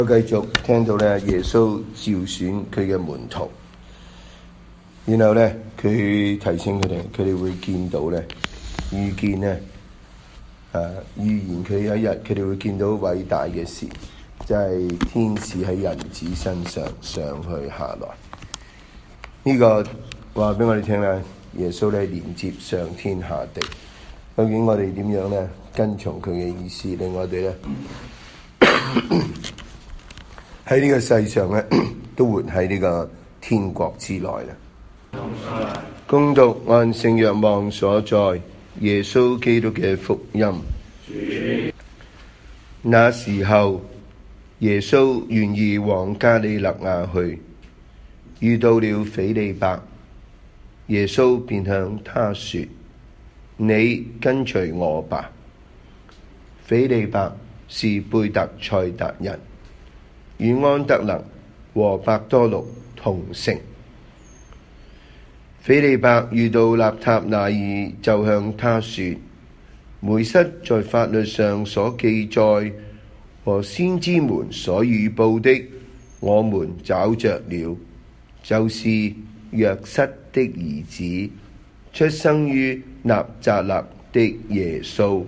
繼續聽到咧，耶穌召選佢嘅門徒，然後咧佢提醒佢哋會見到咧，預見咧，預言佢有一日佢哋會見到偉大嘅事，就係天使喺人子身上上去下來。呢個話俾我哋聽咧，耶穌咧連接上天下地。究竟我哋點樣咧跟從佢嘅意思，令我哋咧喺呢個世上咧都活喺呢個天國之內啦。恭讀按聖若望所載耶穌基督嘅福音。那時候，耶穌願意往加里肋亞去，遇到了斐理伯。耶穌便向他說：你跟隨我吧。斐理伯是貝特賽達人，與安德肋和伯多祿同城。斐理伯遇到納塔乃耳，就向他說：梅瑟在法律上所記載和先知們所預報的，我們找着了，就是約瑟的兒子，出生於納匝肋的耶穌。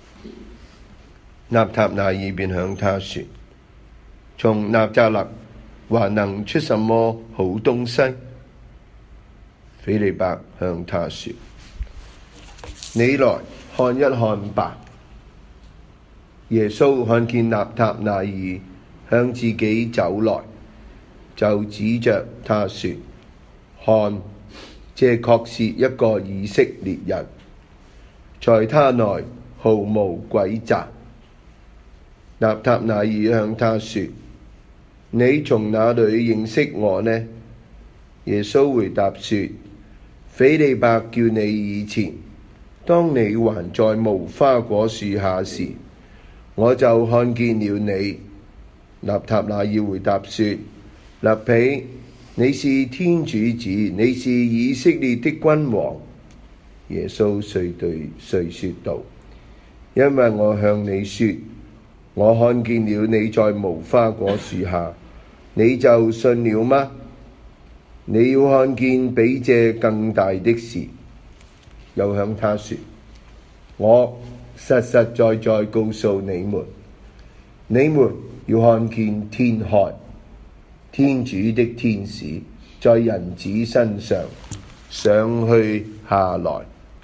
納塔乃耳便向他說：從納匝肋還能出什麼好東西？斐理伯向他說：你來看一看吧。耶穌看見納塔乃耳向自己走來，就指着他說：看，這確是一個以色列人，在他內毫無詭詐。納塔乃耳向他說：你從哪裏認識我呢？耶穌回答說：斐理伯叫你以前，當你還在無花果樹下時，我就看見了你。納塔乃耳回答說：辣彼，你是天主子，你是以色列的君王。耶穌遂說道：因為我向你說，我看見了你在無花果樹下，你就信了嗎？你要看見比這更大的事。又向他說：我實實在在告訴你們，你們要看見天開，天主的天使在人子身上上去下來。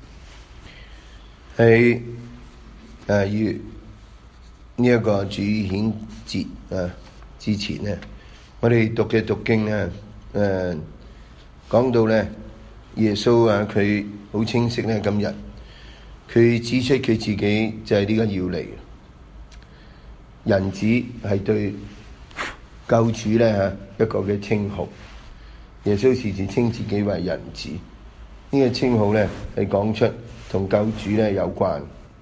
喺月呢一個主顯節之前呢，我哋讀嘅讀經呢，講到呢耶穌佢好清晰呢，今日佢指出佢自己就係呢個要嚟，人子係對救主呢一個嘅稱號。耶穌時時稱自己為人子，呢個稱號呢係講出同救主呢有關。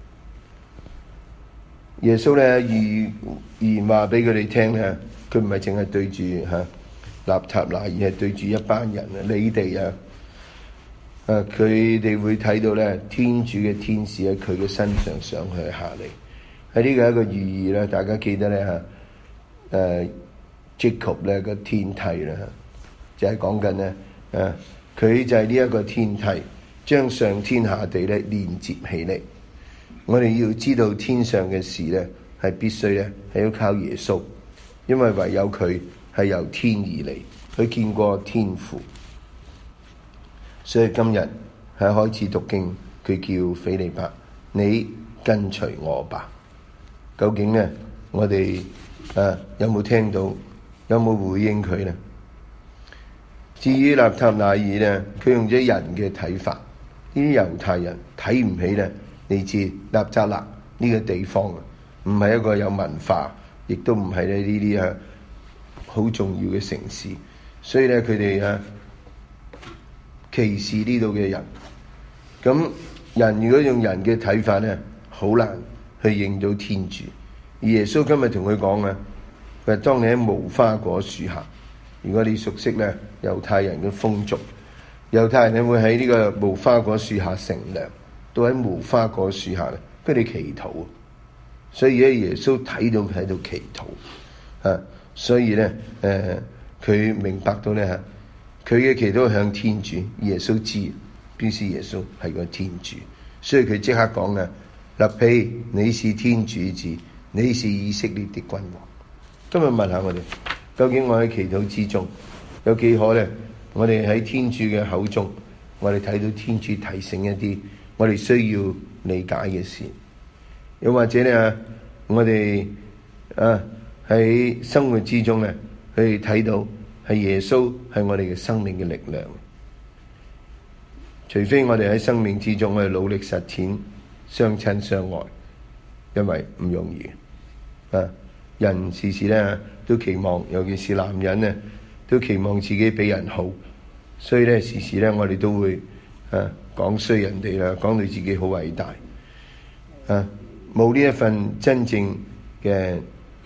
耶穌呢預言話俾佢哋聽呢，佢唔係淨係對住納塔乃耳，而係對住一班人你哋佢哋會睇到呢天主嘅天使喺佢嘅身上上去下嚟。喺呢個一個寓意呢，大家記得呢Jacob 呢個天梯啦，就係講緊呢佢就係呢一個天梯，將上天下地呢連接起嚟。我哋要知道天上嘅事呢，係必須呢係要靠耶穌，因為唯有佢係由天而嚟，佢見過天父。所以今日喺開始讀經，佢叫斐理伯，你跟隨我吧。究竟呢，我哋有冇聽到，有冇回應佢呢？至於納塔乃耳呢，佢用咗人嘅睇法，呢啲猶太人睇唔起呢，嚟自納匝肋呢個地方，唔係一個有文化，亦都唔係呢啲好重要嘅城市，所以呢，佢哋歧視呢度嘅人。咁人如果用人嘅睇法呢，好難去認到天主。而耶穌今日同佢講啊，佢話當你喺無花果樹下，如果你熟悉呢猶太人嘅風俗，猶太人會喺呢個無花果樹下乘涼，都喺無花果樹下佢哋祈禱。所以咧，耶穌睇到佢喺度祈禱， 所以咧佢明白到咧佢嘅祈禱向天主，耶穌知，表示耶穌係個天主，所以佢即刻講啊，辣庇，你是天主子，你是以色列的君王。今日問下我哋，究竟我喺祈禱之中有幾可咧？我哋喺天主嘅口中，我哋睇到天主提醒一啲我哋需要理解嘅事，又或者咧我哋喺生活之中咧去睇到係耶穌係我哋嘅生命嘅力量。除非我哋喺生命之中我哋努力實踐相親相愛，因為唔容易。人時時咧都期望，尤其是男人咧都期望自己比人好，所以咧時時咧我哋都會講衰人哋啦，講到自己好偉大。冇呢一份真正嘅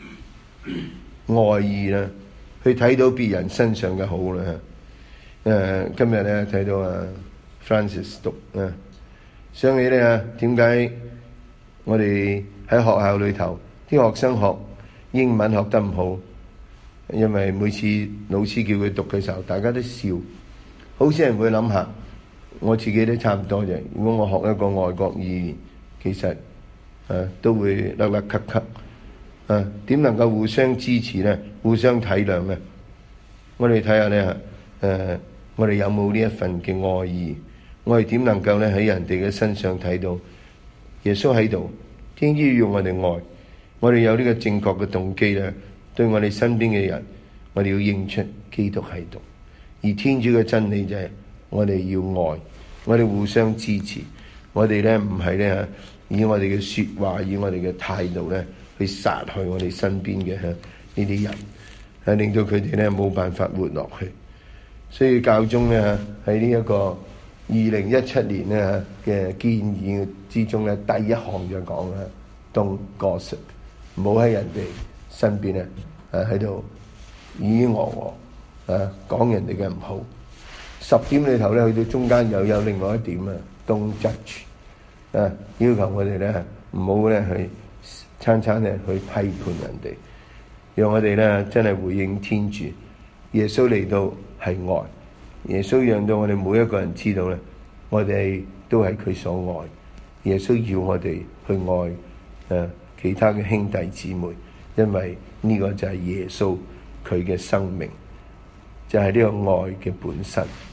愛意啦，去睇到別人身上嘅好啦。今日咧睇到Francis 讀想起咧點解我哋喺學校裏頭啲學生學英文學得唔好？因為每次老師叫佢讀嘅時候，大家都笑。好少人會諗下，我自己都差唔多啫。如果我學一個外國語言，其實都會甩甩咳咳。點能夠互相支持呢？互相體諒呢？我哋睇下呢，我哋有冇呢一份嘅愛意？我哋點能夠咧喺人哋嘅身上睇到耶穌喺度？天主要我哋愛，我哋有呢個正確嘅動機咧，對我哋身邊嘅人，我哋要認出基督喺度。而天主嘅真理就係我哋要愛，我哋互相支持。我哋咧唔係咧以我哋嘅說話，以我哋嘅態度咧去殺害我哋身邊嘅呢啲人，令到佢哋咧冇辦法活落去。所以教宗咧喺呢一個2017年咧嘅建議之中咧，第一項就講啦 ，Don't gossip， 唔好喺人哋身邊咧喺度咿咿我講人哋嘅唔好。10點裏頭咧去到中間又有另外一點，Don't judge， 要求我哋咧唔好咧去餐咧去批判人哋，讓我哋咧真係回應天主。耶穌嚟到係愛。耶穌讓到我哋每一個人知道咧，我哋都係佢所愛。耶穌要我哋去愛其他嘅兄弟姊妹，因為呢個就係耶穌佢嘅生命，就係呢個愛嘅本身。